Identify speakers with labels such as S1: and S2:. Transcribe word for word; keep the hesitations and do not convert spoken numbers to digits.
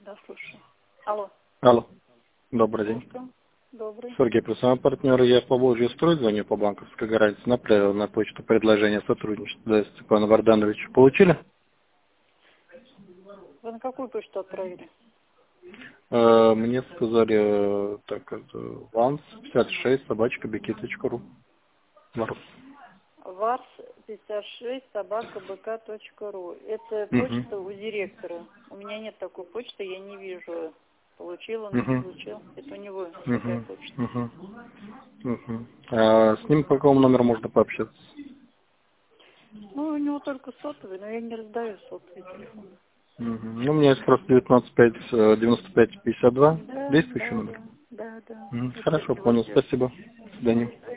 S1: Да, слушаю. Алло.
S2: Алло. Добрый день.
S1: Слушаю. Добрый.
S2: Сергей, профессиональный партнер, я по Волжье строй, звоню по банковской гарантии, направил на почту предложение о сотрудничестве для Степана Вардановича. Получили?
S1: Вы на какую почту отправили?
S2: Э, Мне сказали, э, так, это ванс пятьдесят шесть собачка бк точка ру. Варс.
S1: варс пятьдесят шесть собака бк точка ру. Это
S2: Мгм.
S1: почта у директора. У меня нет такой почты, я не вижу. Получил он, не
S2: Мгм.
S1: получил. Это у него такая
S2: Мгм.
S1: почта.
S2: Мгм. Мгм. А с ним по какому номеру можно пообщаться?
S1: Ну, у него только сотовый, но я не раздаю сотовый телефон.
S2: Мгм. Ну, у меня есть просто девятнадцать пять девяносто пять пятьдесят два.
S1: Да,
S2: Действующий
S1: да,
S2: номер?
S1: да, да, да.
S2: Мгм.
S1: Это
S2: Хорошо,
S1: его.
S2: понял. Спасибо. До свидания.